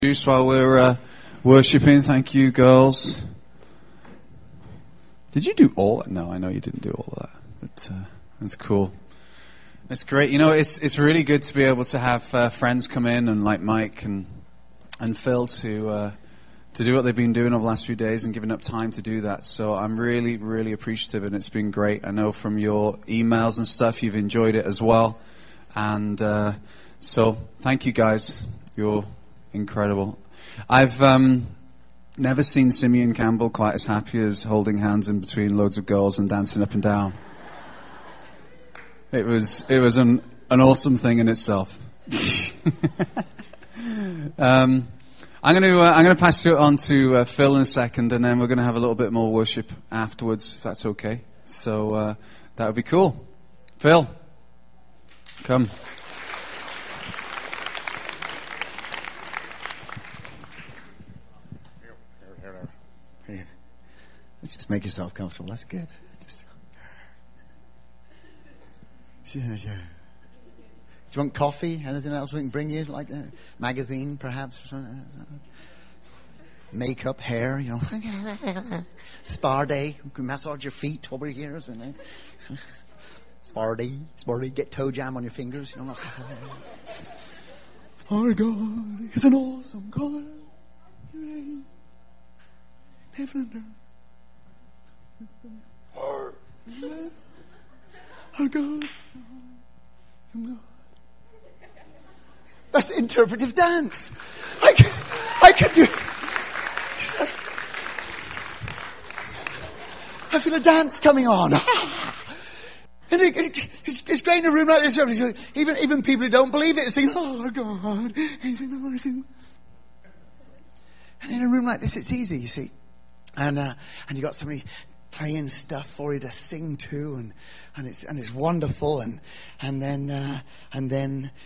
Just while we're worshipping, thank you, girls. Did you do all that? No, I know you didn't do all of that. But that's cool. It's great. You know, it's really good to be able to have friends come in and like Mike and Phil to do what they've been doing over the last few days and giving up time to do that. So I'm really, really appreciative, and it's been great. I know from your emails and stuff you've enjoyed it as well. And so thank you guys. You're incredible. I've never seen Simeon Campbell quite as happy as holding hands in between loads of girls and dancing up and down. It was an awesome thing in itself. I'm going to pass it on to Phil in a second, and then we're going to have a little bit more worship afterwards, if that's okay. So that would be cool. Phil, come. Let's just make yourself comfortable. That's good. Do you want coffee? Anything else we can bring you? Like a magazine, perhaps? Or something? Makeup, hair, you know. Spa day. We can massage your feet over here. Spa day. Get toe jam on your fingers. You know. Our God is an awesome God. Heaven and earth. Our God. That's interpretive dance. I could do. I feel a dance coming on. And it's great in a room like this. Even people who don't believe it are saying, "Oh God." And in a room like this, it's easy, you see. And you got somebody playing stuff for you to sing to, and it's wonderful, and then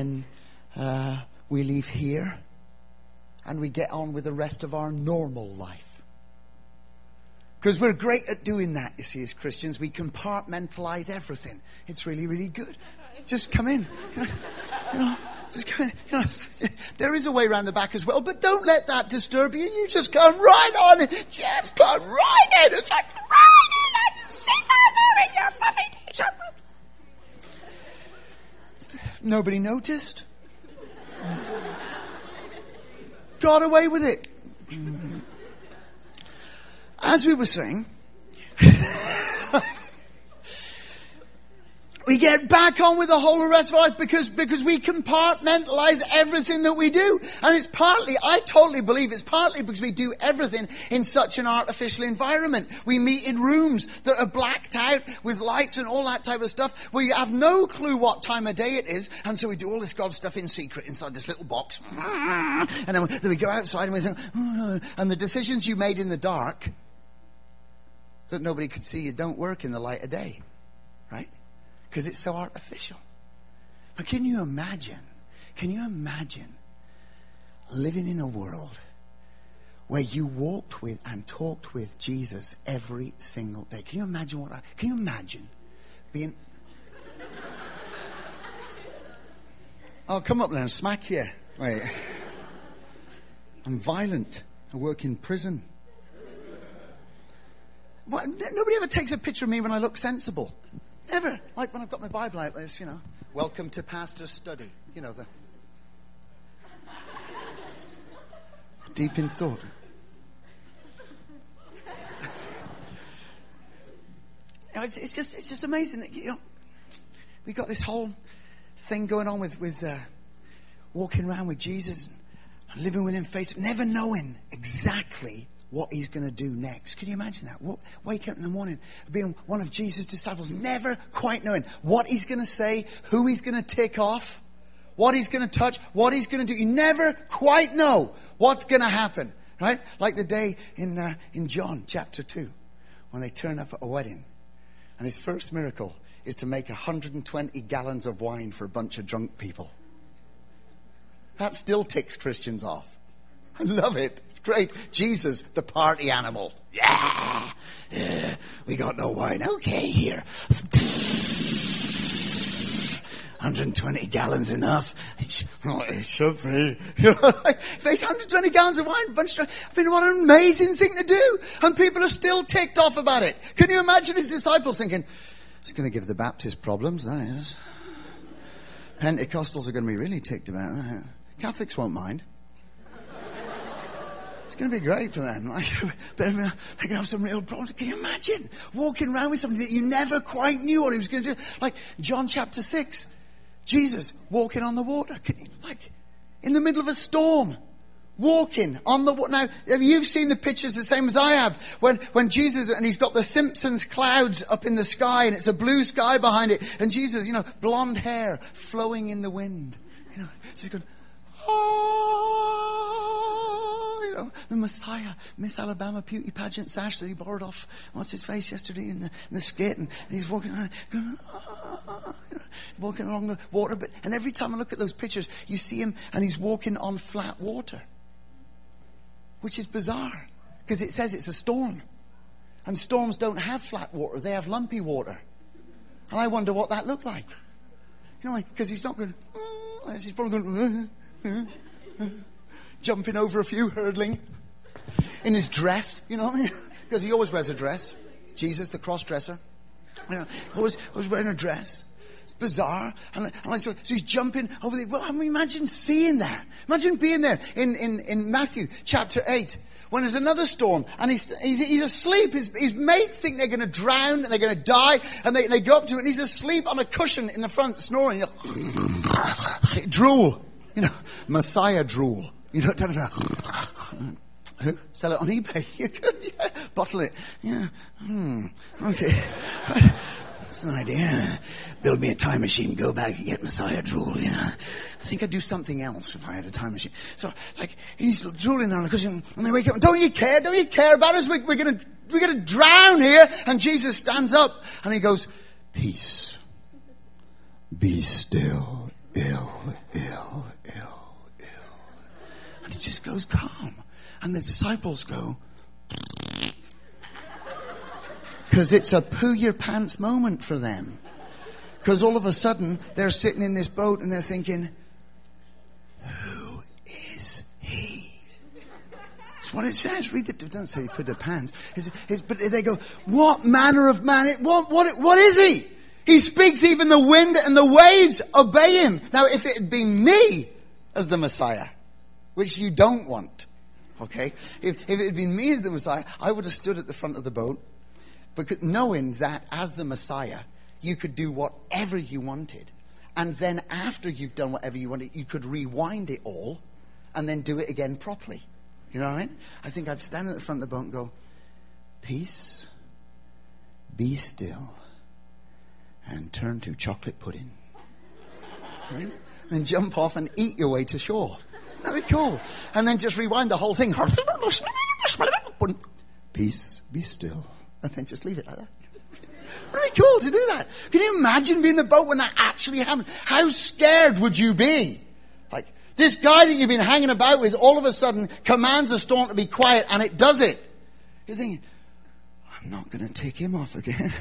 we leave here and we get on with the rest of our normal life, because we're great at doing that. You see, as Christians, we compartmentalize everything. It's really, really good. Just come in, you know. Just come in. You know, there is a way around the back as well, but don't let that disturb you. You just come right on in. Just come right in. It's like right in. Just sit down there in your fluffy t-shirt. Nobody noticed. Got away with it. As we were saying, we get back on with the whole rest of our life because we compartmentalize everything that we do. And it's partly, I totally believe it's partly because we do everything in such an artificial environment. We meet in rooms that are blacked out with lights and all that type of stuff, where you have no clue what time of day it is. And so we do all this God stuff in secret inside this little box. And then we go outside and we think, oh, and the decisions you made in the dark that nobody could see you don't work in the light of day. Right? Because it's so artificial. But can you imagine living in a world where you walked with and talked with Jesus every single day? Can you imagine being... I'll come up there and smack you. Wait. I'm violent. I work in prison. What? Nobody ever takes a picture of me when I look sensible. Never. Like when I've got my Bible like this, you know. Welcome to Pastor's Study. You know, the deep in thought. You know, it's just amazing that, you know, we got this whole thing going on with walking around with Jesus and living with him never knowing exactly what he's going to do next. Can you imagine that? Wake up in the morning, being one of Jesus' disciples, never quite knowing what he's going to say, who he's going to tick off, what he's going to touch, what he's going to do. You never quite know what's going to happen, right? Like the day in John chapter 2, when they turn up at a wedding, and his first miracle is to make 120 gallons of wine for a bunch of drunk people. That still ticks Christians off. I love it. It's great. Jesus, the party animal. Yeah. We got no wine. Okay, here. 120 gallons enough? It should be. If it's 120 gallons of wine, I mean, what an amazing thing to do. And people are still ticked off about it. Can you imagine his disciples thinking, it's going to give the Baptists problems, that is. Pentecostals are going to be really ticked about that. Catholics won't mind. It's going to be great for them. But they can have some real problems. Can you imagine walking around with somebody that you never quite knew what he was going to do? Like John chapter 6, Jesus walking on the water. Like in the middle of a storm, walking on the water. Now, you've seen the pictures the same as I have. When Jesus, and he's got the Simpsons clouds up in the sky, and it's a blue sky behind it. And Jesus, blonde hair flowing in the wind. She's going, the Messiah, Miss Alabama beauty pageant sash that he borrowed off, what's his face yesterday in the skit, and he's walking around, walking along the water. And every time I look at those pictures, you see him, and he's walking on flat water, which is bizarre, because it says it's a storm, and storms don't have flat water; they have lumpy water. And I wonder what that looked like. Because he's not going. He's probably going. Jumping over a few, hurdling in his dress, because he always wears a dress. Jesus, the cross-dresser, always wearing a dress. It's bizarre. So he's jumping over the. Well, imagine seeing that. Imagine being there in Matthew chapter 8 when there's another storm and he's asleep. His mates think they're going to drown and they're going to die, and they go up to him and he's asleep on a cushion in the front, snoring. Drool, Messiah drool. Sell it on eBay. Yeah. Bottle it. Yeah. Okay. Right. That's an idea. Build me a time machine, go back and get Messiah drool, I think I'd do something else if I had a time machine. So, he's drooling on the cushion, and they wake up, don't you care about us? We're gonna drown here. And Jesus stands up, and he goes, peace. Be still. Ill. And it just goes calm. And the disciples go, because it's a poo your pants moment for them. Because all of a sudden, they're sitting in this boat and they're thinking, who is he? That's what it says. Read it. It doesn't say put their pants. But they go, what manner of man? What is he? He speaks, even the wind and the waves obey him. Now, if it had been me as the Messiah, which you don't want, okay? If it had been me as the Messiah, I would have stood at the front of the boat, because knowing that as the Messiah, you could do whatever you wanted. And then after you've done whatever you wanted, you could rewind it all and then do it again properly. You know what I mean? I think I'd stand at the front of the boat and go, peace, be still, and turn to chocolate pudding. Right? Then jump off and eat your way to shore. That'd be cool. And then just rewind the whole thing. Peace, be still. And then just leave it like that. Very cool to do that. Can you imagine being in the boat when that actually happened? How scared would you be? Like, this guy that you've been hanging about with all of a sudden commands the storm to be quiet, and it does it. You're thinking, I'm not going to take him off again.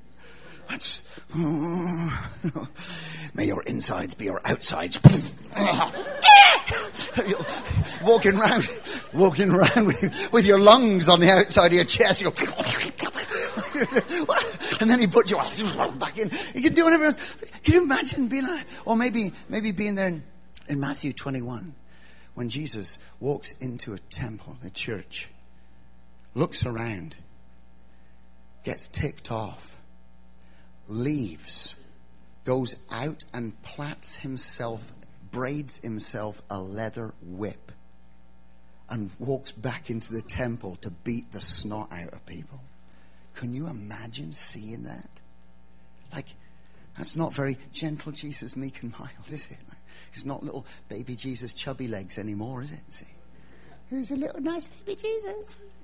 May your insides be your outsides. walking around with your lungs on the outside of your chest. And then he put you back in. You can do whatever else. Can you imagine being like, or maybe being there in Matthew 21, when Jesus walks into a temple, a church, looks around, gets ticked off, leaves, goes out and braids himself a leather whip, and walks back into the temple to beat the snot out of people. Can you imagine seeing that? Like, that's not very gentle Jesus, meek and mild, is it? Like, it's not little baby Jesus chubby legs anymore, is it? See? Here's a little nice baby Jesus.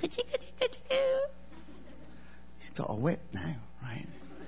He's got a whip now, right?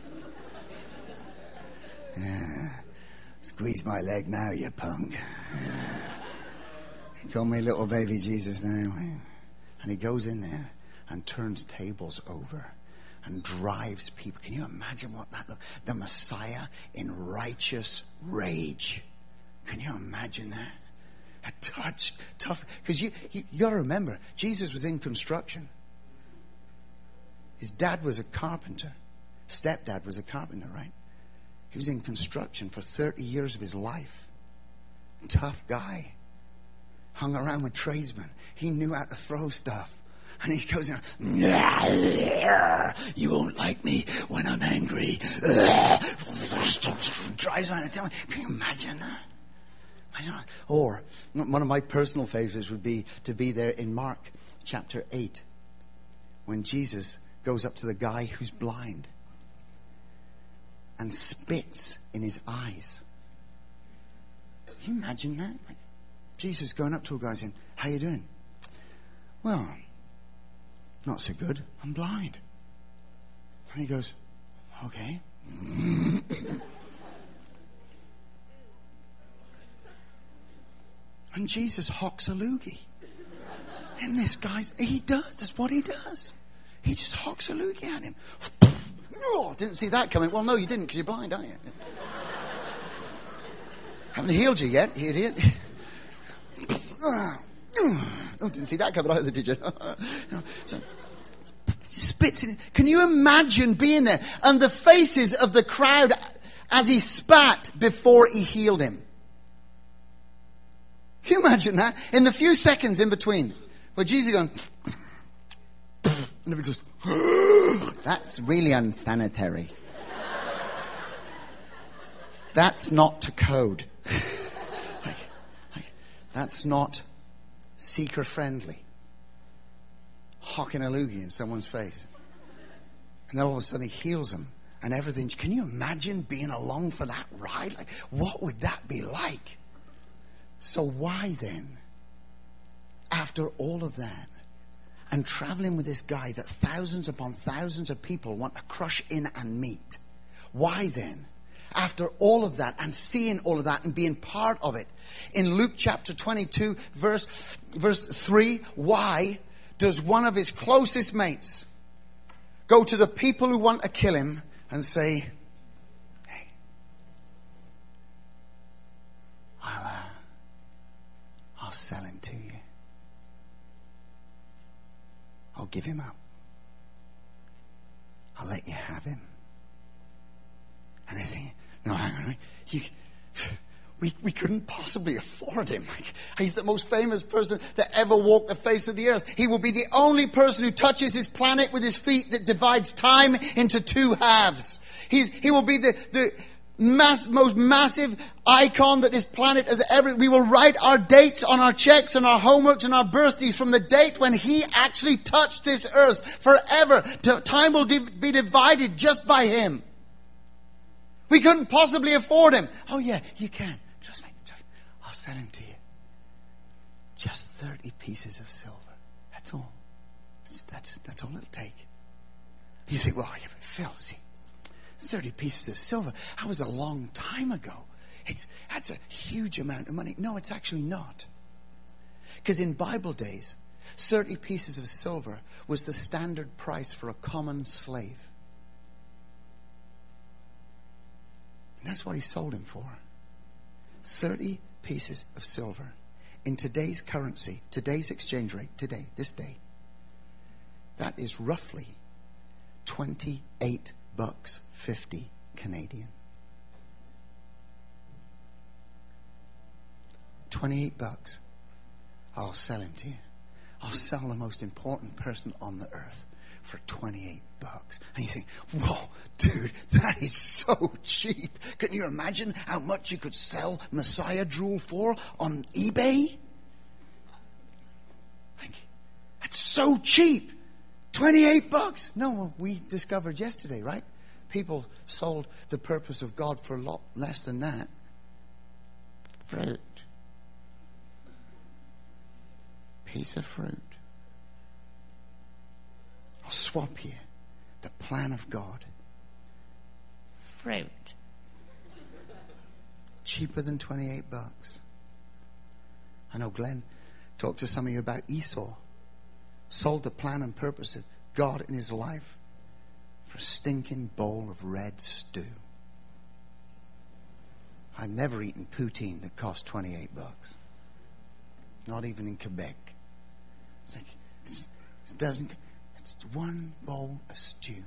Yeah. Squeeze my leg now, you punk. Yeah. Call me little baby Jesus now. And he goes in there and turns tables over and drives people. Can you imagine what that looked? The Messiah in righteous rage. Can you imagine that? A tough, because you got to remember, Jesus was in construction. His dad was a carpenter. Stepdad was a carpenter, right? He was in construction for 30 years of his life. Tough guy. Hung around with tradesmen. He knew how to throw stuff. And he goes in, you won't like me when I'm angry. Drives around and tells me, can you imagine that? Or one of my personal favorites would be to be there in Mark chapter 8 when Jesus goes up to the guy who's blind and spits in his eyes. Can you imagine that? Jesus going up to a guy saying, how you doing? Well, not so good. I'm blind. And he goes, okay. And Jesus hocks a loogie. And this guy's, he does. That's what he does. He just hocks a loogie at him. Oh, didn't see that coming. Well, no, you didn't because you're blind, aren't you? Haven't healed you yet, idiot. Oh, didn't see that coming either, did you? So, spits in. Can you imagine being there? And the faces of the crowd as he spat before he healed him. Can you imagine that? In the few seconds in between, where Jesus is going, and everybody goes, that's really unsanitary. That's not to code. That's not seeker friendly. Hocking a loogie in someone's face. And then all of a sudden he heals them and everything. Can you imagine being along for that ride? Like, what would that be like? So why then, after all of that, and traveling with this guy that thousands upon thousands of people want to crush in and meet, why then, after all of that and seeing all of that and being part of it, in Luke chapter 22 verse 3, why does one of his closest mates go to the people who want to kill him and say, hey, I'll sell him to you. I'll give him up. I'll let you have him. And they think, no, hang on, we couldn't possibly afford him. He's the most famous person that ever walked the face of the earth. He will be the only person who touches his planet with his feet that divides time into two halves. He will be the most massive icon that this planet has ever. We will write our dates on our checks and our homeworks and our birthdays from the date when he actually touched this earth forever. Time will be divided just by him. We couldn't possibly afford him. Oh yeah, you can. Trust me. I'll sell him to you. Just 30 pieces of silver. That's all. That's all it'll take. You say, well, yeah, but Phil, see, 30 pieces of silver. That was a long time ago. That's a huge amount of money. No, it's actually not. Because in Bible days, 30 pieces of silver was the standard price for a common slave. And that's what he sold him for. 30 pieces of silver. In today's currency, today's exchange rate, this day, that is roughly $28.50 Canadian. $28. I'll sell him to you. I'll sell the most important person on the earth for $28. And you think, whoa, dude, that is so cheap. Can you imagine how much you could sell Messiah drool for on eBay? That's so cheap. $28. No, we discovered yesterday, right? People sold the purpose of God for a lot less than that. Fruit. Piece of fruit. I'll swap you the plan of God. Fruit. Cheaper than $28. I know Glenn talked to some of you about Esau. Sold the plan and purpose of God in his life for a stinking bowl of red stew. I've never eaten poutine that cost $28. Not even in Quebec. It's like, it's one bowl of stew.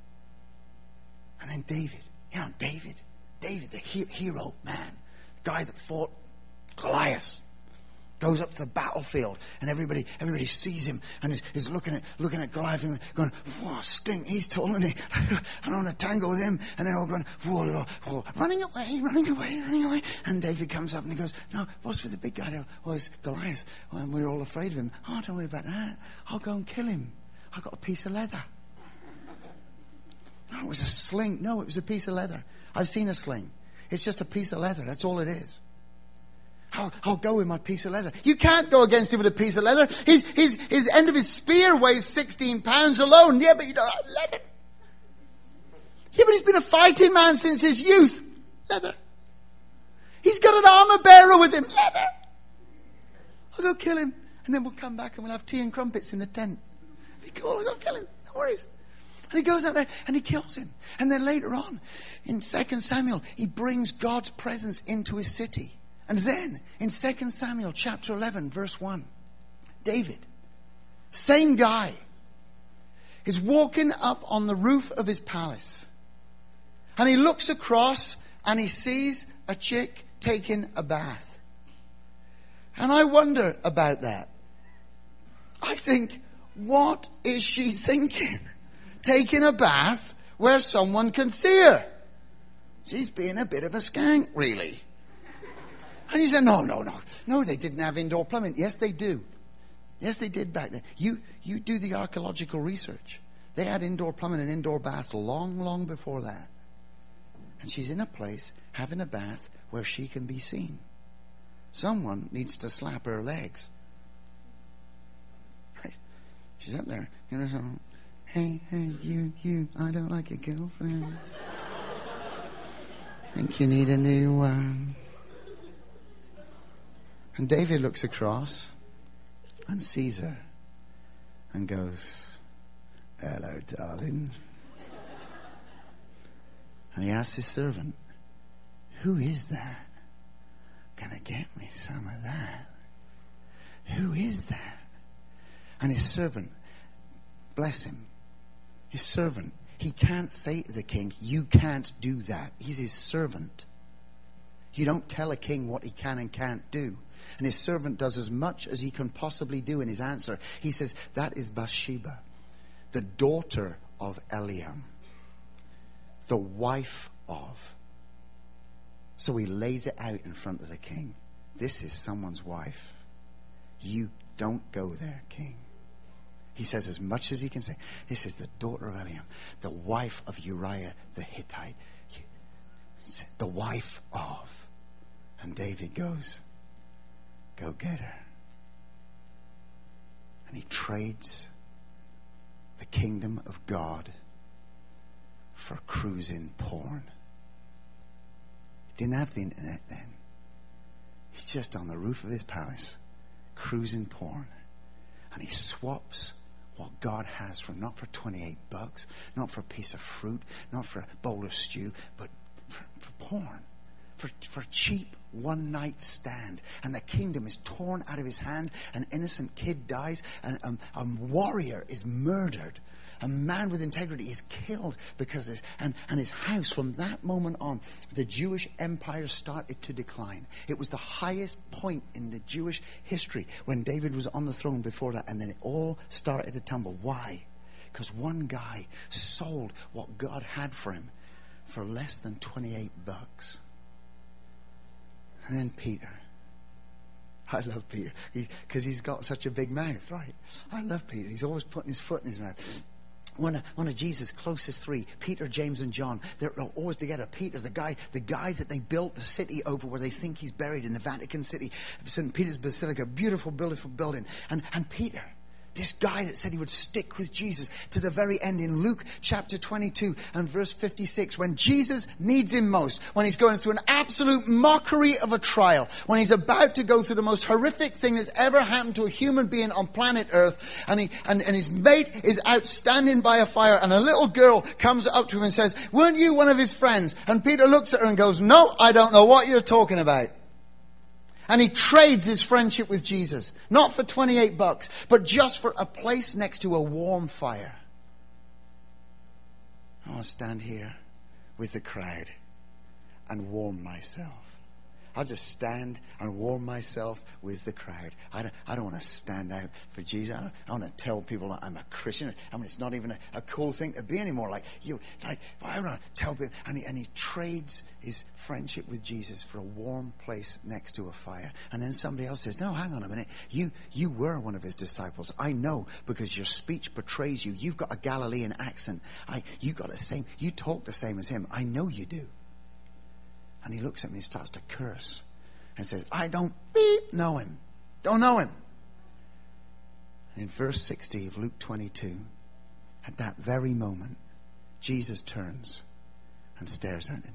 And then David, David, the hero man, the guy that fought Goliath, goes up to the battlefield, and everybody sees him and is looking at Goliath and going, "Whoa, stink! He's taller than me. I don't want to tangle with him." And they're all going, "Whoa, running away!" And David comes up and he goes, "No, what's with the big guy? Oh, it's Goliath. Well, and we're all afraid of him. Oh, don't worry about that. I'll go and kill him. I got a piece of leather." No, it was a sling. No, it was a piece of leather. I've seen a sling. It's just a piece of leather. That's all it is. I'll go with my piece of leather. You can't go against him with a piece of leather. His end of his spear weighs 16 pounds alone. Yeah, but you don't have leather. Yeah, but he's been a fighting man since his youth. Leather. He's got an armor bearer with him. Leather. I'll go kill him. And then we'll come back and we'll have tea and crumpets in the tent. Be cool. I'll go kill him. No worries. And he goes out there and he kills him. And then later on, in 2 Samuel, he brings God's presence into his city. And then, in 2 Samuel chapter 11, verse 1, David, same guy, is walking up on the roof of his palace. And he looks across and he sees a chick taking a bath. And I wonder about that. I think, what is she thinking? Taking a bath where someone can see her. She's being a bit of a skank, really. And he said, no, they didn't have indoor plumbing. Yes, they do. Yes, they did back then. You do the archaeological research. They had indoor plumbing and indoor baths long, long before that. And she's in a place having a bath where she can be seen. Someone needs to slap her legs. Right? She's up there. Hey, you, I don't like your girlfriend. Think you need a new one. And David looks across and sees her and goes, "Hello, darling." And he asks his servant, "Who is that? Gonna get me some of that? Who is that?" And his servant, bless him, his servant, he can't say to the king, "You can't do that." He's his servant. You don't tell a king what he can and can't do. And his servant does as much as he can possibly do in his answer. He says, "That is Bathsheba, the daughter of Eliam, the wife of." So he lays it out in front of the king. This is someone's wife. You don't go there, king. He says as much as he can say. This is the daughter of Eliam, the wife of Uriah the Hittite. The wife of. And David goes, "Go get her." And he trades the kingdom of God for cruising porn. He didn't have the internet then. He's just on the roof of his palace, cruising porn. And he swaps what God has for, not for $28, not for a piece of fruit, not for a bowl of stew, but for porn. For cheap one night stand. And the kingdom is torn out of his hand. An innocent kid dies. And a warrior is murdered. A man with integrity is killed because of this. And his house, from that moment on, the Jewish empire started to decline. It was the highest point in the Jewish history when David was on the throne before that. And then it all started to tumble. Why? Because one guy sold what God had for him for less than $28. And then Peter. I love Peter because he's got such a big mouth, right? I love Peter. He's always putting his foot in his mouth. One of Jesus' closest three, Peter, James, and John, they're always together. Peter, the guy that they built the city over where they think he's buried in the Vatican City, St. Peter's Basilica, beautiful building. And Peter, This guy that said he would stick with Jesus to the very end in Luke chapter 22 and verse 56. When Jesus needs him most, when he's going through an absolute mockery of a trial, when he's about to go through the most horrific thing that's ever happened to a human being on planet Earth, and his mate is out standing by a fire, and a little girl comes up to him and says, "Weren't you one of his friends?" And Peter looks at her and goes, "No, I don't know what you're talking about." And he trades his friendship with Jesus. Not for $28, but just for a place next to a warm fire. I want to stand here with the crowd and warm myself. I'll just stand and warm myself with the crowd. I don't want to stand out for Jesus. I want to tell people that I'm a Christian. I mean, it's not even a cool thing to be anymore. I want to tell people. And he trades his friendship with Jesus for a warm place next to a fire. And then somebody else says, "No, hang on a minute. You were one of his disciples. I know, because your speech betrays you. You've got a Galilean accent. You talk the same as him. I know you do." And he looks at me and starts to curse and says, "I don't know him. Don't know him." And in verse 60 of Luke 22, at that very moment, Jesus turns and stares at him.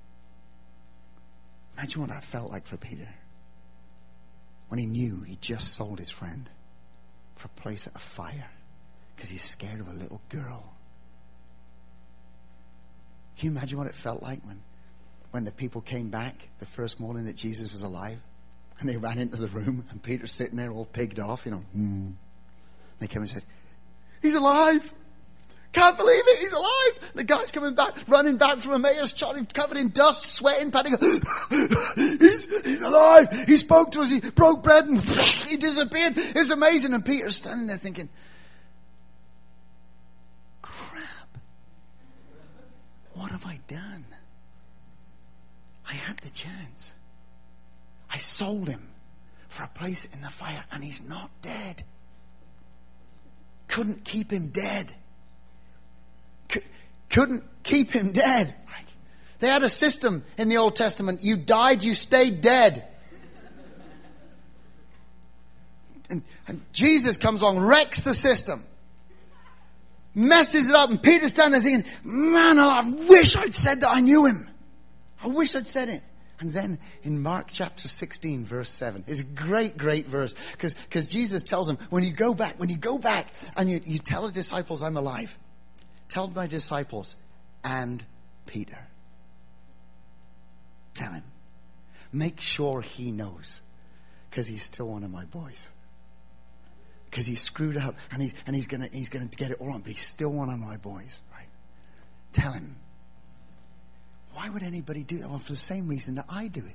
Imagine what that felt like for Peter when he knew he just sold his friend for a place at a fire because he's scared of a little girl. Can you imagine what it felt like when the people came back the first morning that Jesus was alive, and they ran into the room, and Peter's sitting there all pigged off, They came and said, "He's alive! Can't believe it, he's alive!" And the guy's coming back, running back from Emmaus, covered in dust, sweating, panting. He's alive! He spoke to us, he broke bread, and he disappeared. It's amazing. And Peter's standing there thinking, crap, what have I done? I had the chance. I sold him for a place in the fire, and he's not dead. Couldn't keep him dead. Couldn't keep him dead. They had a system in the Old Testament. You died, you stayed dead. And Jesus comes along, wrecks the system, messes it up, and Peter's standing there thinking, "Man, I wish I'd said that I knew him. I wish I'd said it." And then in Mark chapter 16, verse 7, is a great, great verse. Because Jesus tells them, when you go back and you tell the disciples I'm alive, tell my disciples and Peter. Tell him. Make sure he knows. Because he's still one of my boys. Because he's screwed up and he's gonna get it all wrong, but he's still one of my boys, right? Tell him. Why would anybody do that? Well, for the same reason that I do it.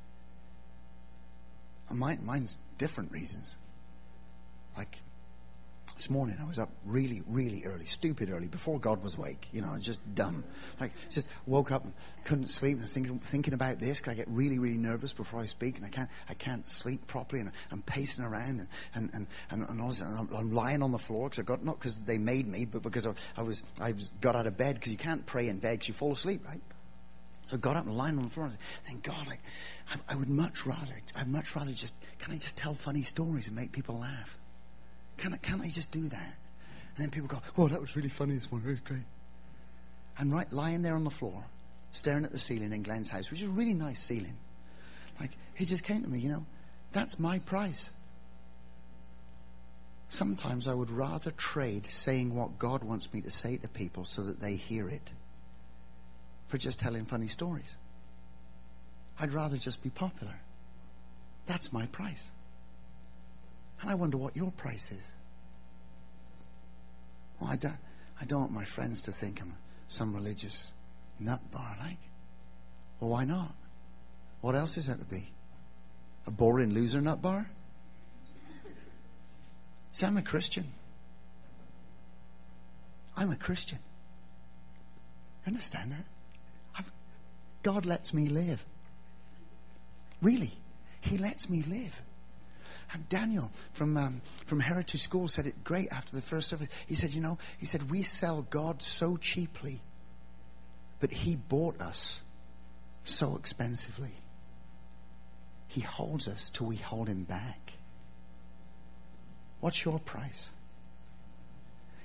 And mine's different reasons. Like this morning, I was up really, really early, stupid early, before God was awake. Just dumb. Just woke up and couldn't sleep, and thinking about this. Cause I get really, really nervous before I speak, and I can't sleep properly, and I'm pacing around, and all this, and I'm lying on the floor because not because they made me, but because I got out of bed, because you can't pray in bed because you fall asleep, right? So I got up and lying on the floor and thank God, I would much rather just, can I just tell funny stories and make people laugh? Can I just do that? And then people go, "Oh, that was really funny this morning. It was great." And lying there on the floor, staring at the ceiling in Glenn's house, which is a really nice ceiling. He just came to me, that's my price. Sometimes I would rather trade saying what God wants me to say to people so that they hear it, for just telling funny stories. I'd rather just be popular. That's my price. And I wonder what your price is. Well, I don't want my friends to think I'm some religious nut bar, Well, why not? What else is there to be? A boring loser nut bar? See, I'm a Christian. I'm a Christian. Understand that? God lets me live. Really. He lets me live. And Daniel from Heritage School said it great after the first service. He said, we sell God so cheaply, but he bought us so expensively. He holds us till we hold him back. What's your price?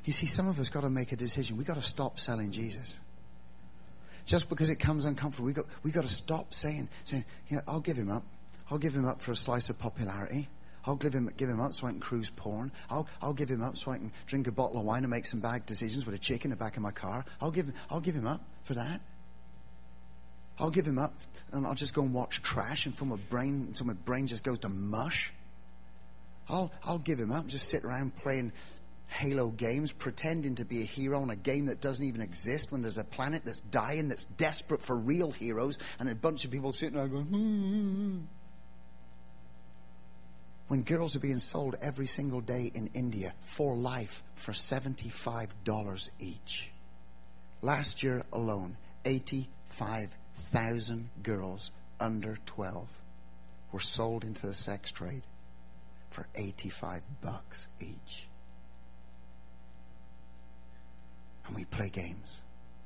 You see, some of us got to make a decision. We've got to stop selling Jesus. Just because it comes uncomfortable, we got to stop saying, yeah, I'll give him up. I'll give him up for a slice of popularity. I'll give him up so I can cruise porn. I'll give him up so I can drink a bottle of wine and make some bad decisions with a chick in the back of my car. I'll give him up for that. I'll give him up and I'll just go and watch trash until my brain just goes to mush. I'll give him up and just sit around playing Halo games, pretending to be a hero in a game that doesn't even exist, when there's a planet that's dying, that's desperate for real heroes, and a bunch of people sitting there going, When girls are being sold every single day in India for life for $75 each. Last year alone, 85,000 girls under 12 were sold into the sex trade for $85 each. And we play games.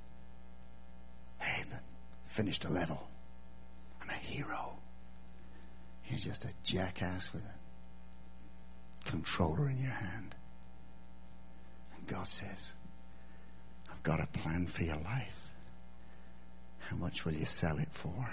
Hey, but finished a level. I'm a hero. You're just a jackass with a controller in your hand. And God says, I've got a plan for your life. How much will you sell it for?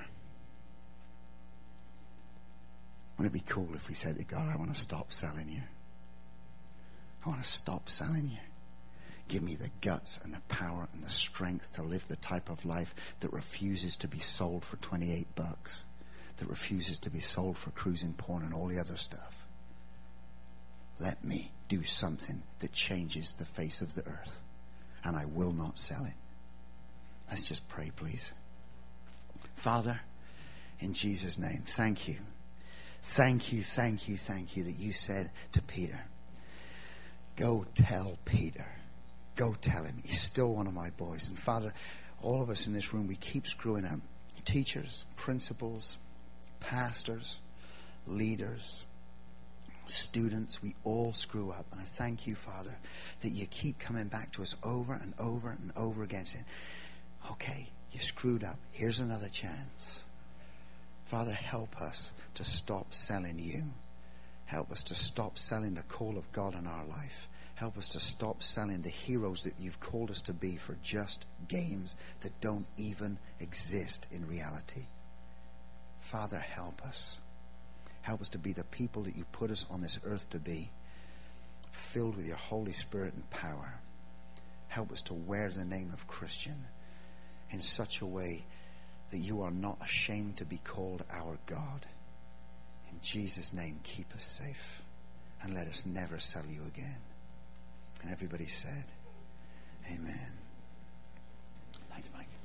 Wouldn't it be cool if we said to God, I want to stop selling you. I want to stop selling you. Give me the guts and the power and the strength to live the type of life that refuses to be sold for $28, that refuses to be sold for cruising porn and all the other stuff. Let me do something that changes the face of the earth, and I will not sell it. Let's just pray, please. Father, in Jesus' name, thank you. Thank you, thank you, thank you that you said to Peter, go tell Peter. Go tell him. He's still one of my boys. And Father, all of us in this room, we keep screwing up. Teachers, principals, pastors, leaders, students, we all screw up. And I thank you, Father, that you keep coming back to us over and over and over again saying, okay, you screwed up. Here's another chance. Father, help us to stop selling you. Help us to stop selling the call of God in our life. Help us to stop selling the heroes that you've called us to be for just games that don't even exist in reality. Father, help us. Help us to be the people that you put us on this earth to be, filled with your Holy Spirit and power. Help us to wear the name of Christian in such a way that you are not ashamed to be called our God. In Jesus' name, keep us safe and let us never sell you again. And everybody said, amen. Thanks, Mike.